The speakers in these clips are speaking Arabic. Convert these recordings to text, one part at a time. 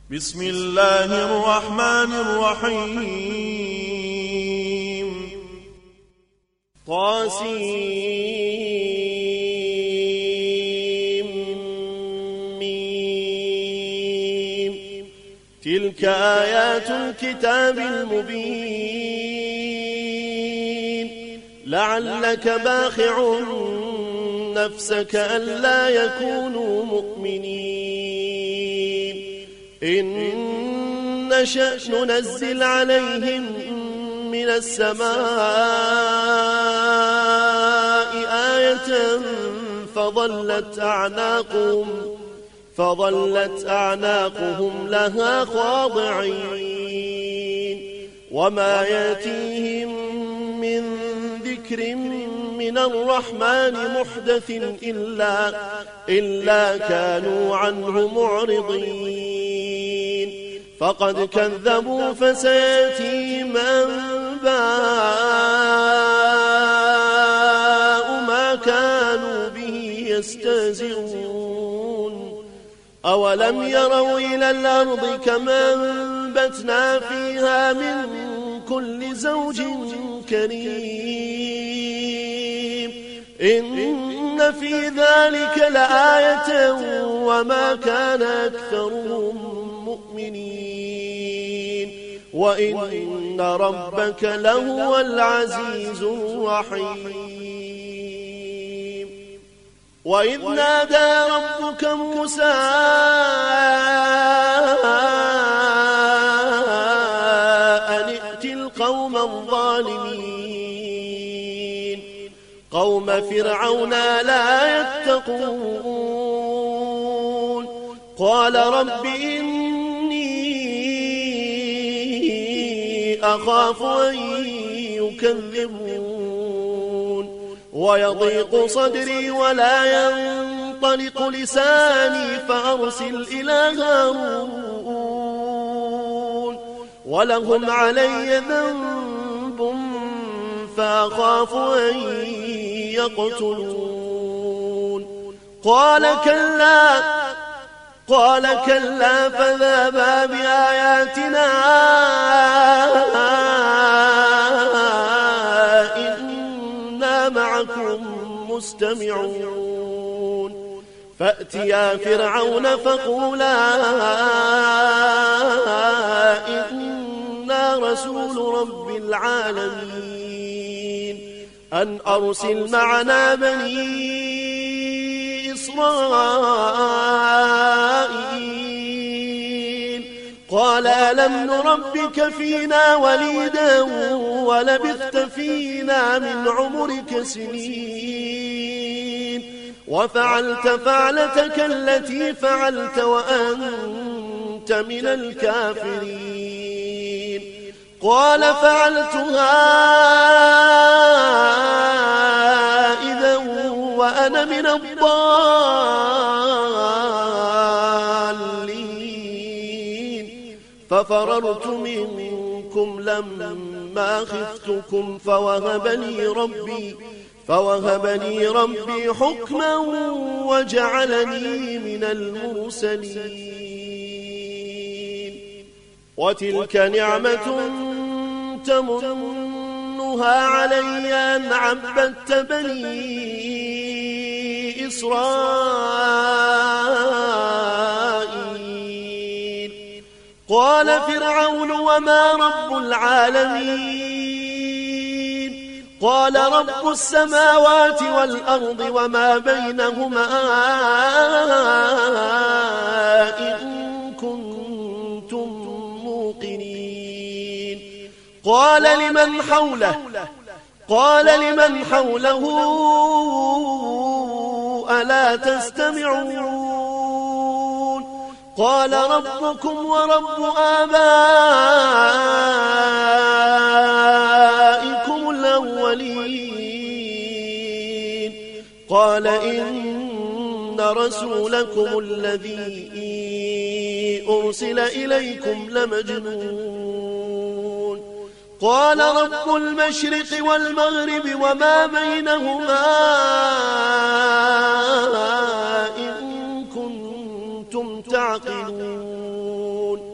بسم الله الرحمن الرحيم طاسيم تلك آيات الكتاب المبين لعلك باخع نفسك ألا يكونوا مؤمنين إن نشأ ننزل عليهم من السماء آية فظلت أعناقهم لها خاضعين وما يأتيهم من ذكر من الرحمن محدث إلا كانوا عنه معرضين فقد كذبوا فسيأتيهم أنباء ما كانوا به يستهزئون أولم يروا إلى الأرض كما أنبتنا فيها من كل زوج كريم إن في ذلك لآية وما كان أكثرهم مؤمنين وإن ربك لهو العزيز الرحيم وإذ نادى ربك موسى أن ائت القوم الظالمين قوم فرعون لا يتقون قال رب إني أخاف أن يكذبون ويضيق صدري ولا ينطلق لساني فأرسل إلى هارون ولهم علي ذنب فأخاف أن يقتلون قال كلا فذهبا بآياتنا إنا معكم مستمعون فأتيا فرعون فقولا إنا رسول رب العالمين أن أرسل معنا بني إسرائيل قال ألم نربك فينا وليدا ولبثت فينا من عمرك سنين وفعلت فعلتك التي فعلت وأنت من الكافرين قال فعلتها إذا وأنا من الضالين ففررت منكم لما خفتكم فوهب لي ربي حكما وجعلني من المرسلين وتلك نعمة تمنها علي أن عبدت بني إسرائيل قال فرعون وما رب العالمين قال رب السماوات والأرض وما بينهما إن كنتم موقنين قال لمن حوله ألا تستمعون قال ربكم ورب آبائكم الأولين قال إن رسولكم الذي أرسل إليكم لمجنون قال رب المشرق والمغرب وما بينهما إن كنتم تعقلون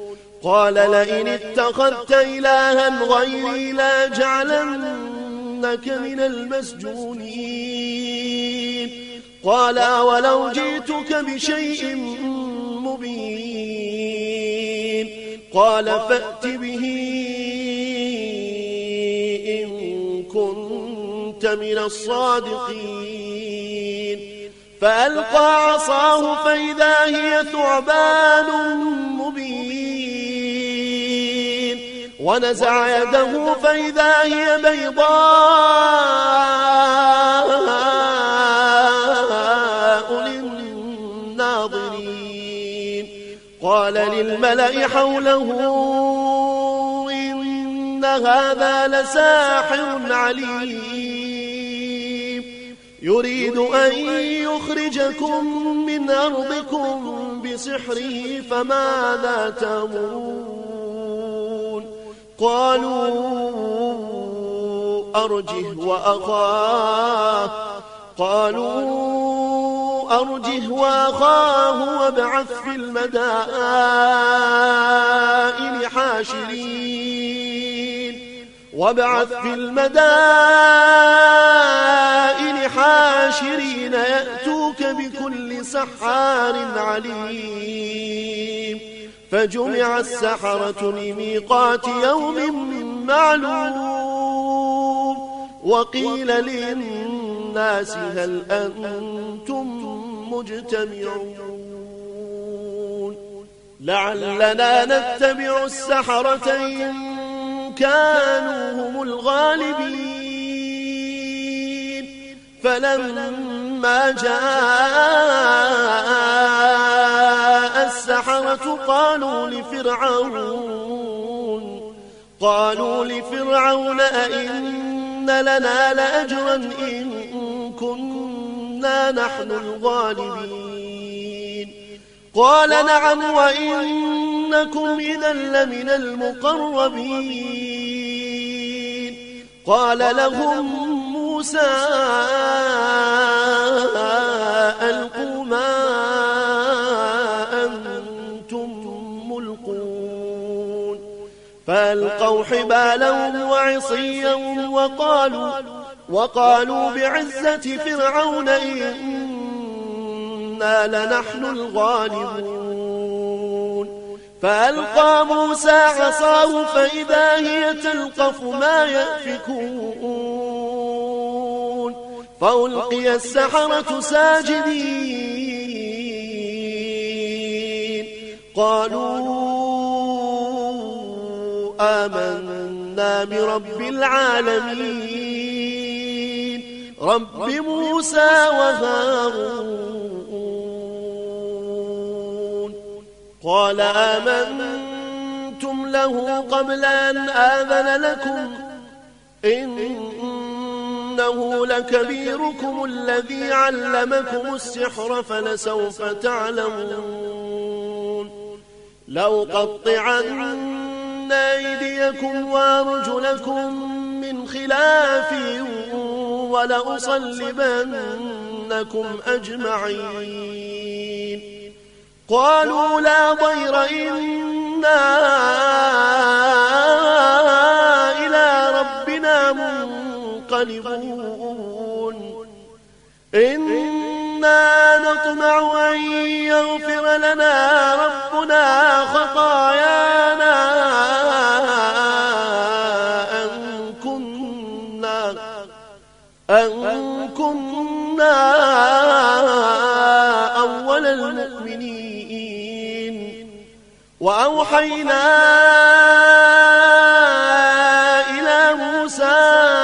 قال لئن اتخذت إلها غيري لأجعلنك من المسجونين قال ولو جئتك بشيء مبين قال فأت به إن كنت من الصادقين فألقى عصاه فإذا هي ثعبان مبين ونزع يده فإذا هي بيضاء للناظرين قال للملأ حوله إن هذا لساحر عليم يريد أن يخرجكم من أرضكم بسحره فماذا تأمرون قالوا أرجه وأخاه وابعث في المدائن حاشرين يأتوك بكل سحار عليم فجمع السحرة لميقات يوم معلوم وقيل للناس هل أنتم مجتمعون لعلنا نتبع السحرة إن كانوا هم الغالبين فلما جاء السحرة قالوا لفرعون أئن لنا لأجرا إن كنا نحن الغالبين قال نعم وإنكم إذا لمن المقربين قال لهم موسى ألقوا ما أنتم ملقون فألقوا حبالهم وعصيهم وقالوا بعزة فرعون إنا لنحن الغالبون فألقى موسى عصاه فإذا هي تلقف ما يأفكون فألقي السحرة ساجدين قالوا آمنا برب العالمين رب موسى وهارون قال آمنتم له قبل أن آذن لكم إنه لكبيركم الذي علمكم السحر فلسوف تعلمون لأقطعن أيديكم وأرجلكم من خلاف ولأصلبنكم أجمعين قالوا لا ضير إنا إلى ربنا منقلبون إنا نطمع أن يغفر لنا ربنا خطايانا أن كنا أول المؤمنين وأوحينا إلى موسى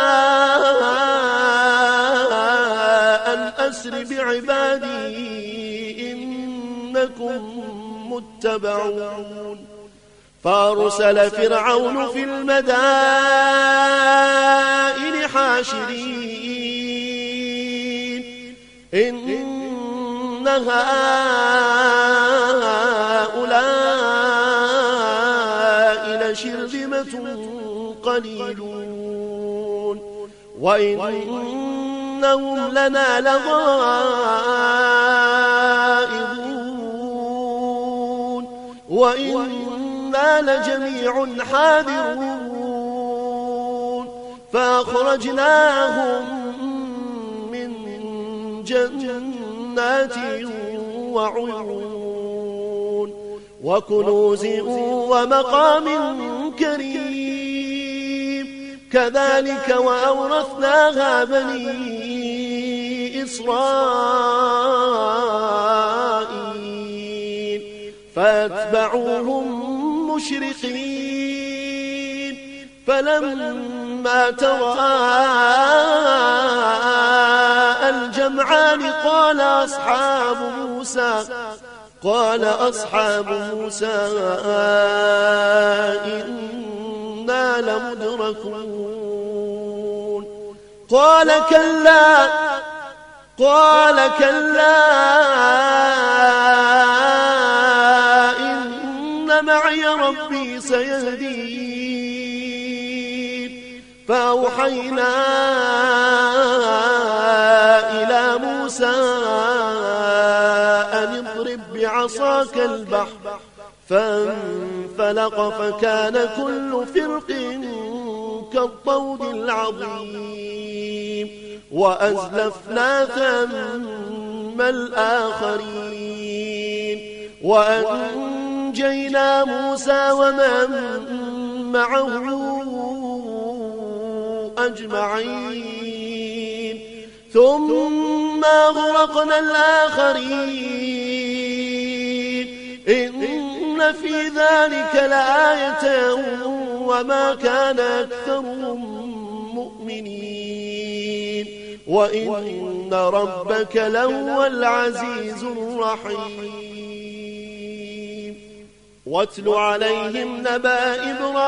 أن أسر بعبادي إنكم متبعون فأرسل فرعون في المدائن حاشرين إن هؤلاء لشرذمة قليلون وإنهم لنا لغائظون وإنا وإنا لجميع حاذرون فأخرجناهم من جنات وعيون وكنوز ومقام كريم كذلك وأورثناها بني إسرائيل فاتبعوهم مشرقين فلما تراءى الجمعان قال أصحاب موسى إنا لمدركون قال كلا إن معي ربي سيهدين فأوحينا إلى موسى أن اضرب بعصاك البحر فانفلق فكان كل فرق كالطود العظيم وأزلفنا ثم الآخرين وأنجينا موسى ومن معه أجمعين ثم أغرقنا الآخرين إن في ذلك لآية وما كان أكثرهم مؤمنين وإن ربك لهو العزيز الرحيم واتل عليهم نبأ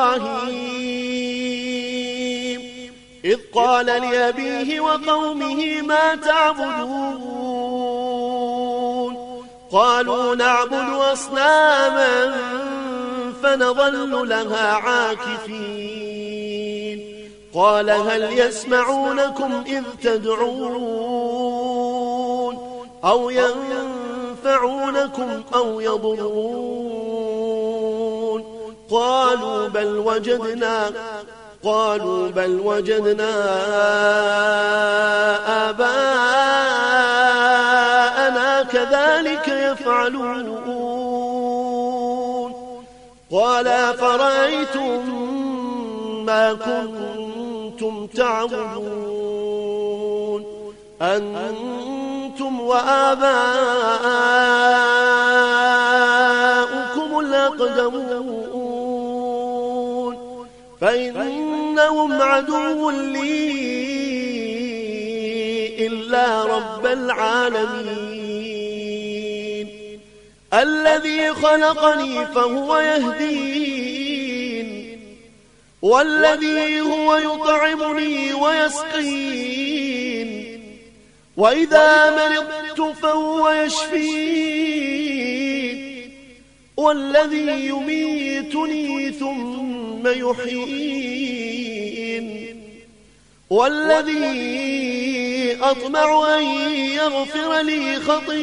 إبراهيم إذ قال لأبيه وقومه ما تعبدون قالوا نعبد أصناما فنظل لها عاكفين قال هل يسمعونكم إذ تدعون أو ينفعونكم أو يضرون قالوا بل وجدنا آباءنا كذلك يفعلون قال أفرأيتم ما كنتم تعبدون أنتم وآباؤكم الأقدمون فإنهم عدو لي إلا رب العالمين الذي خلقني فهو يهدين والذي هو يطعمني ويسقين وإذا مرضت فهو يشفين والذي يميتني ثم يحيين والذي أطمع أن يغفر لي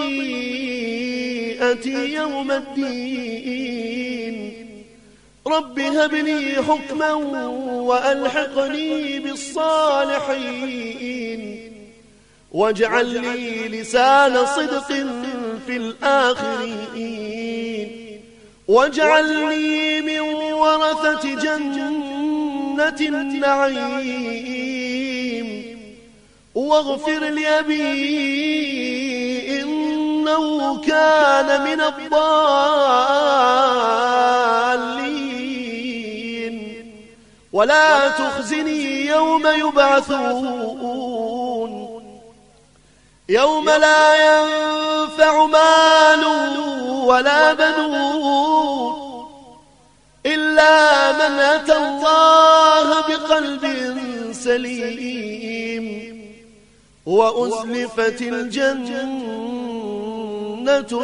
خطيئتي يوم الدين رب هب لي حكما وألحقني بالصالحين واجعل لي لسان صدق في الآخرين واجعلني من ورثة جنة النعيم واغفر لأبي إنه كان من الضالين ولا تخزني يوم يبعثون يوم لا ينفع مال ولا بنون إلا من أتى الله بقلب سليم وأزلفت الجنة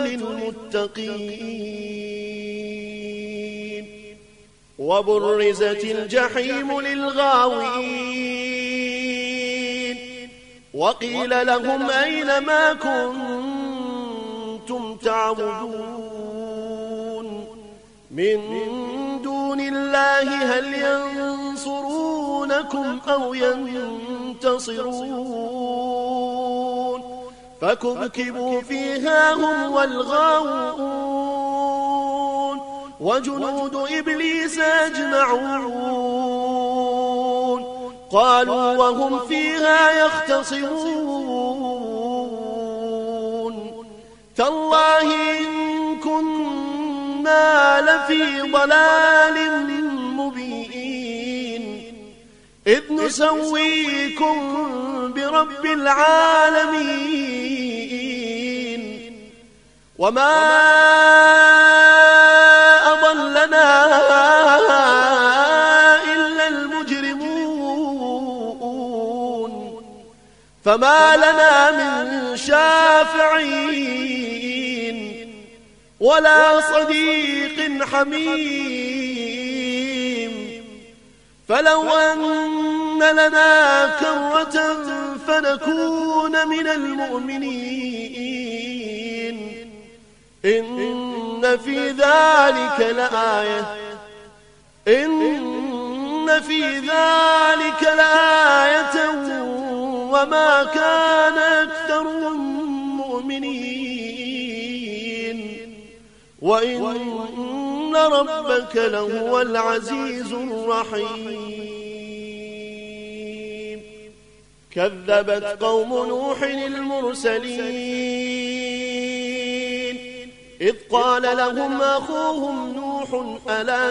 للمتقين وبرزت الجحيم للغاوين وقيل لهم أين ما كنتم تعبدون من الله هل ينصرونكم أو ينتصرون فكبكبوا فيها هم والغاوون وجنود إبليس أجمعون قالوا وهم فيها يختصمون تالله إن كنا لفي ضلال مبين إذ نسويكم برب العالمين وما أضلنا إلا المجرمون فما لنا من شافعين ولا صديق حميم فلو أن لنا كرة فنكون من المؤمنين إن في ذلك لآية وما كان أكثرهم مؤمنين وإن ربك لهو العزيز الرحيم كذبت قوم نوح المرسلين إذ قال لهم أخوهم نوح ألا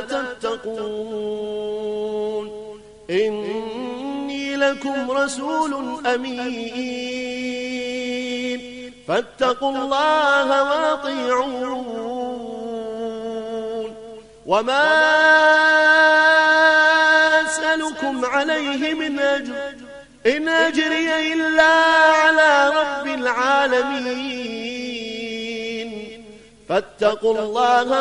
تتقون إني لكم رسول أمين فاتقوا الله وأطيعون وما أسألكم عليه من أجر إن أجري إلا على رب العالمين فاتقوا الله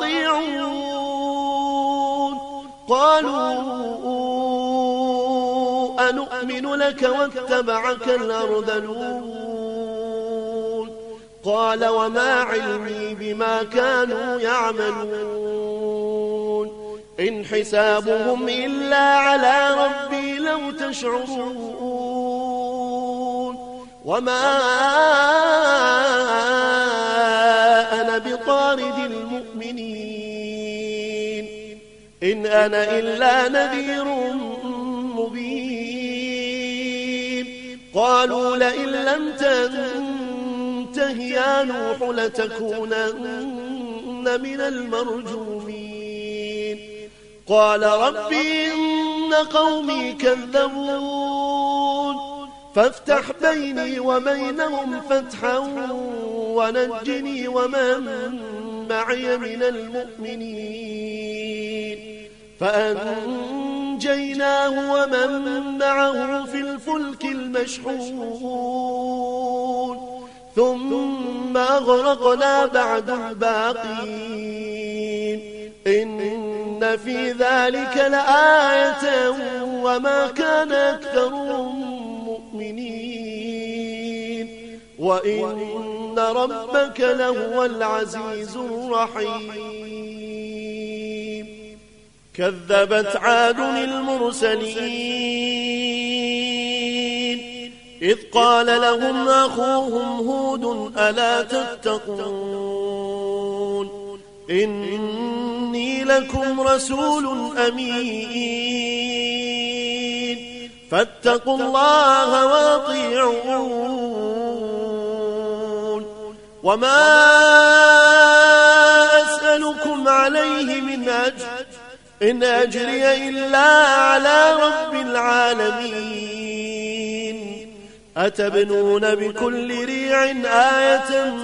وأطيعون قالوا أنؤمن لك واتبعك الأرذلون قال وما علمي بما كانوا يعملون إن حسابهم إلا على ربي لو تشعرون وما أنا بطارد المؤمنين إن أنا إلا نذير مبين قالوا لئن لم تنته يا نوح لتكونن من المرجومين قال ربي إن قومي كذبون فافتح بيني وبينهم فتحا ونجني ومن معي من المؤمنين فأنجيناه ومن معه في الفلك المشحون ثم أغرقنا بعد الباقين إن في ذلك لآية وما كان أكثرهم مؤمنين وإن ربك لهو العزيز الرحيم كذبت عاد المرسلين إذ قال لهم أخوهم هود ألا تتقون إني لكم رسول أمين فاتقوا الله وأطيعون وما أسألكم عليه من أجر إن أجري إلا على رب العالمين أتبنون بكل ريع آية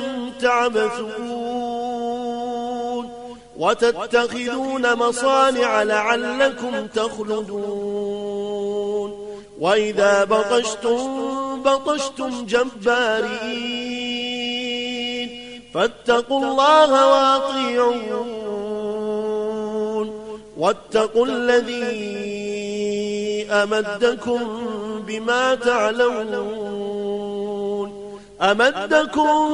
تعبثون وتتخذون مصانع لعلكم تخلدون وإذا بطشتم جبارين فاتقوا الله وأطيعون واتقوا الذي أمدكم بما تعلمون أمدكم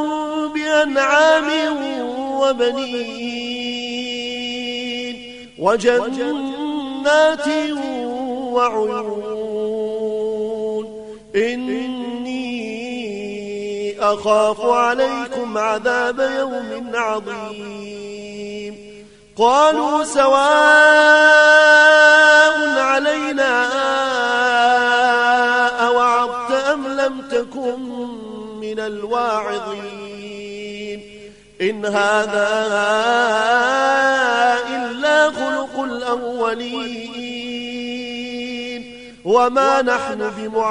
بأنعام وبنين وجنات جنات وعيون إني أخاف عليكم عذاب يوم عظيم قالوا سواء علينا أوعظت أم لم تكن من الواعظين إن هذا إلا خلق الأولين وما نحن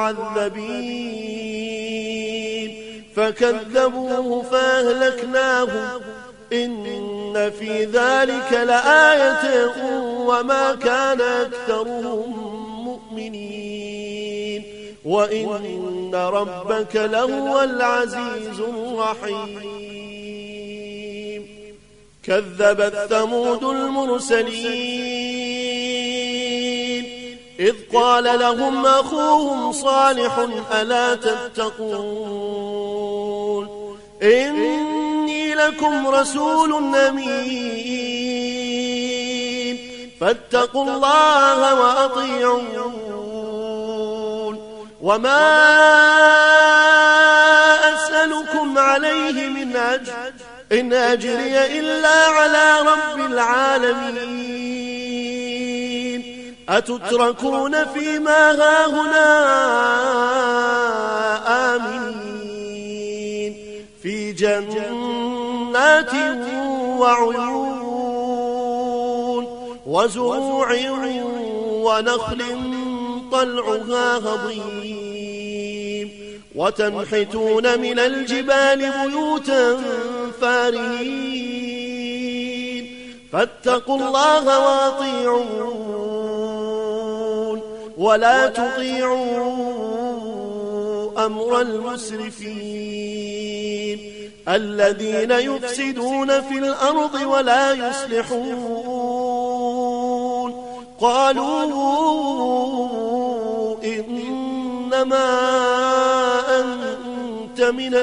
بمعذبين فكذبوه فأهلكناهم إن في ذلك لآية وما كان أكثرهم مؤمنين وإن ربك لهو العزيز الرحيم كذبت ثمود المرسلين إذ قال لهم أخوهم صالح ألا تتقون إني لكم رسول أمين فاتقوا الله وأطيعون وما أسألكم عليه من أجر إن أجري إلا على رب العالمين أتتركون فيما هاهنا آمنين في جنات وعيون وزروع ونخل طلعها هضيم وتنحتون من الجبال بيوتا فارهين فاتقوا الله وأطيعون ولا تطيعوا أمر المسرفين الذين يفسدون في الأرض ولا يصلحون قالوا إنما أنت من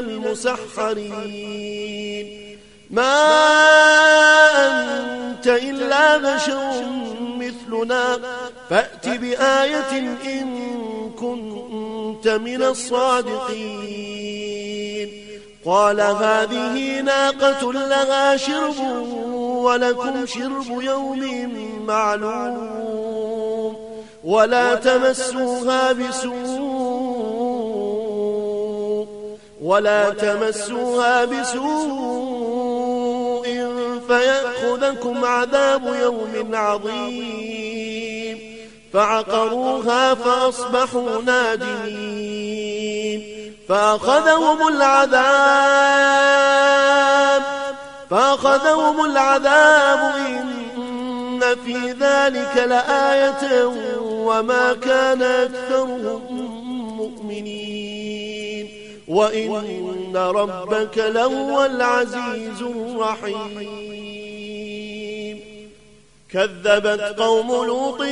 المسحرين ما أنت إلا بشر مثلنا فأت بآية إن كنت من الصادقين قال هذه ناقة لها شرب ولكم شرب يوم معلوم ولا تمسوها بسوء فيأخذكم عذاب يوم عظيم فعقروها فأصبحوا نادمين فأخذهم العذاب إن في ذلك لآية وما كان أكثرهم مؤمنين وإن ربك لهو العزيز الرحيم كذبت قوم لوط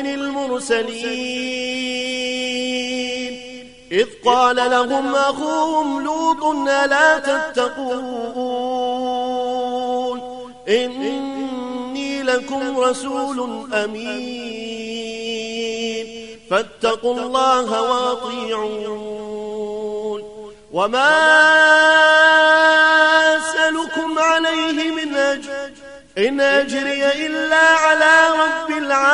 المرسلين إذ قال لهم أخوهم لوط ألا تتقون إني لكم رسول أمين فاتقوا الله وأطيعون وما أسألكم عليه من أجر إن أجري إلا على رب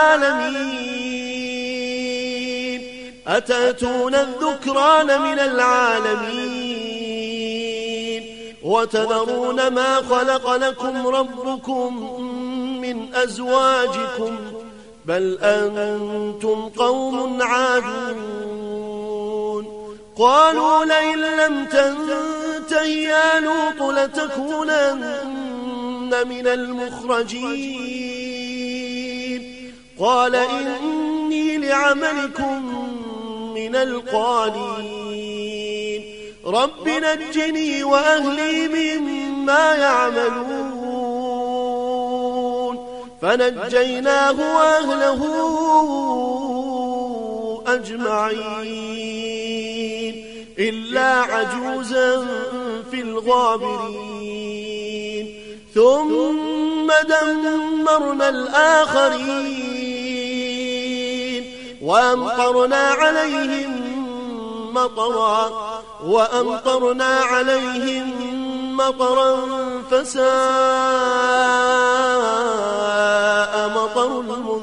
العالمين أتأتون الذكران من العالمين وتذرون ما خلق لكم ربكم من أزواجكم بل أنتم قوم عادون قالوا لئن لم تنته يا لوط لتكونن من المخرجين قال إني لعملكم من القالين رب نجني وأهلي مما يعملون فنجيناه وأهله أجمعين إلا عجوزا في الغابرين ثم دمرنا الآخرين وأمطرنا عليهم مطرا فساء مطر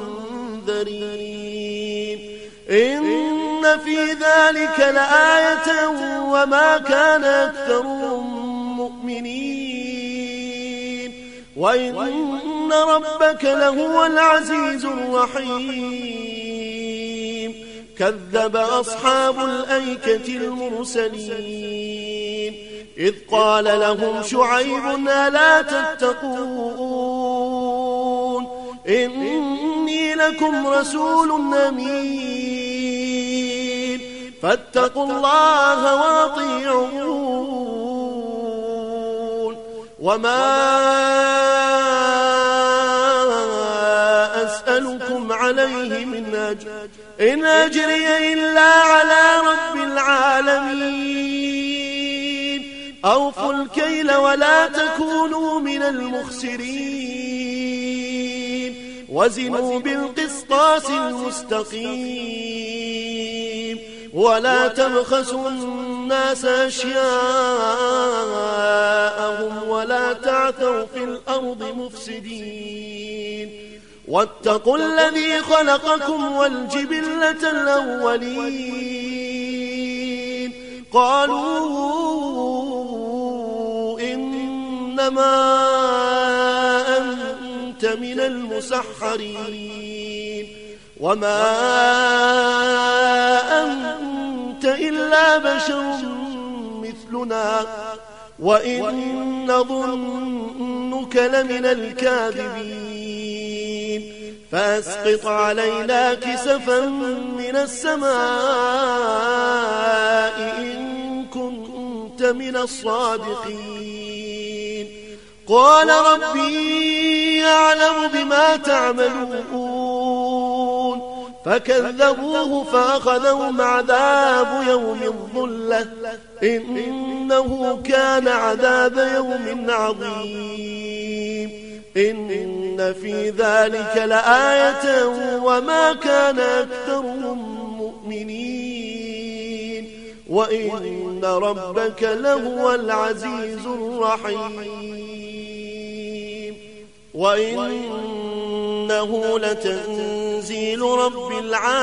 المنذرين إن في ذلك لآية وما كان أكثرهم مؤمنين وإن ربك لهو العزيز الرحيم كذب أصحاب الأيكة المرسلين إذ قال لهم شعيب ألا تتقون إني لكم رسول أمين فاتقوا الله وأطيعون وما أسألكم عليه من أجر إن أجري إلا على رب العالمين أوفوا الكيل ولا تكونوا من المخسرين وزنوا بالقسطاس المستقيم ولا تبخسوا الناس أشياءهم ولا تعثوا في الأرض مفسدين واتقوا الذي خلقكم والجبلة الأولين قالوا إنما أنت من المسحرين وما أنت إلا بشر مثلنا وإن نظنك لمن الكاذبين فأسقط علينا كسفا من السماء إن كنت من الصادقين قال ربي يعلم بما تعملون فكذبوه فأخذهم عذاب يوم الظلة إنه كان عذاب يوم عظيم إن في ذلك لآية وما كان أكثرهم مؤمنين وإن ربك لهو العزيز الرحيم وإنه لتنزيل رب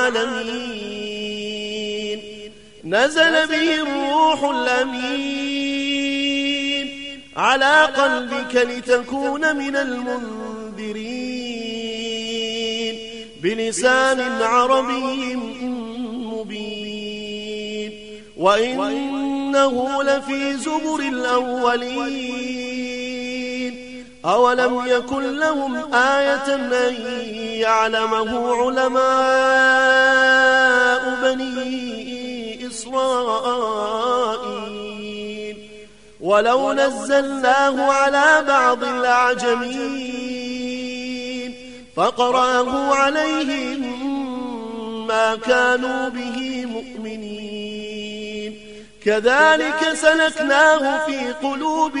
العالمين نزل به الروح الأمين على قلبك لتكون من المنذرين بلسان عربي مبين وإنه لفي زبر الأولين أولم يكن لهم آية أن يعلمه علماء بني إسرائيل ولو نزلناه على بعض الأعجمين فقرأه عليهم ما كانوا به مؤمنين كذلك سلكناه في قلوب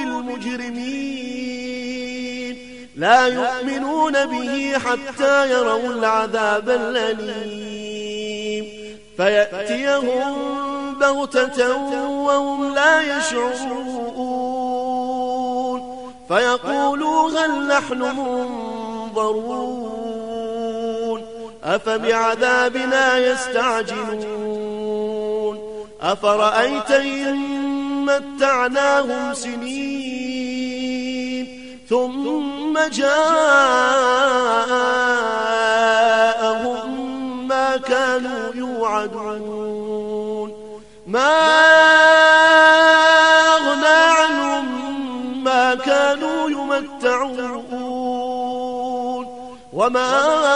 المجرمين لا يؤمنون به حتى يروا العذاب الأليم فيأتيهم بغتة وهم لا يشعرون فيقولوا هل نحن منظرون أفبعذابنا يستعجلون أفرأيت إن متعناهم سنين ثم جاءهم ما كانوا يوعدون ما أغنى عنهم ما كانوا يمتعون وما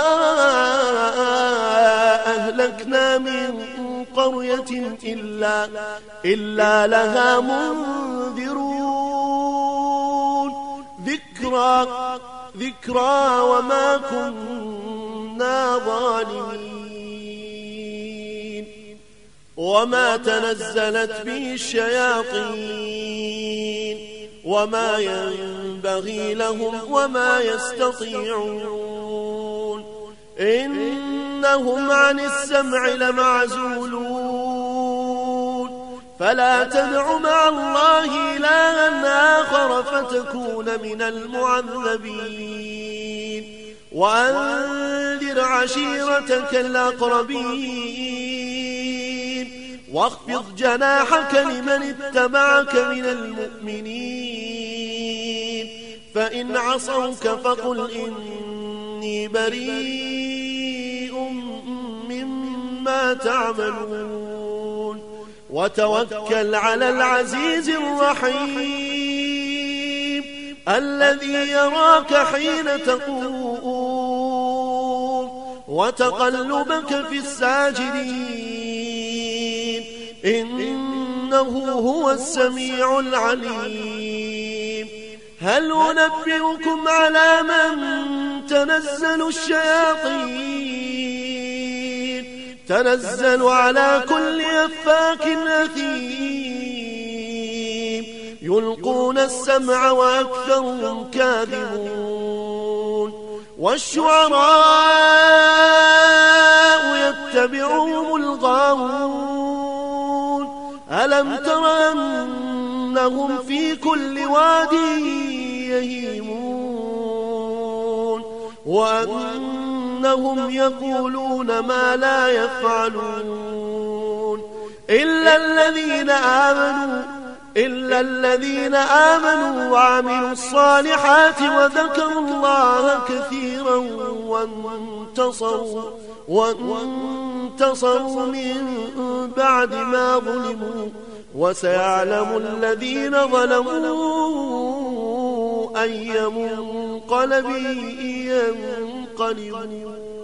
أهلكنا من قرية إلا لها منذرون ذكرى وما كنا ظالمين وما تنزلت به الشياطين وما ينبغي لهم وما يستطيعون إنهم عن السمع لمعزولون فلا تدع مع الله إلها آخر فتكون من المعذبين وأنذر عشيرتك الأقربين واخفض جناحك لمن اتبعك من المؤمنين فإن عصوك فقل إني بريء مما تعملون وتوكل على العزيز الرحيم الذي يراك حين تقوم وتقلبك في الساجدين إنه هو السميع العليم هل أنبئكم على من تنزل الشياطين تنزل على كل أفاك أثيم يلقون السمع وأكثرهم كاذبون والشعراء يتبعهم الغاوون ألم تر أنهم في كل واد يهيمون وأنهم يقولون ما لا يفعلون إلا الذين آمنوا وعملوا الصالحات وذكروا الله كثيرا وانتصروا من بعد ما ظلموا وسيعلم الذين ظلموا أي منقلب ينقلبون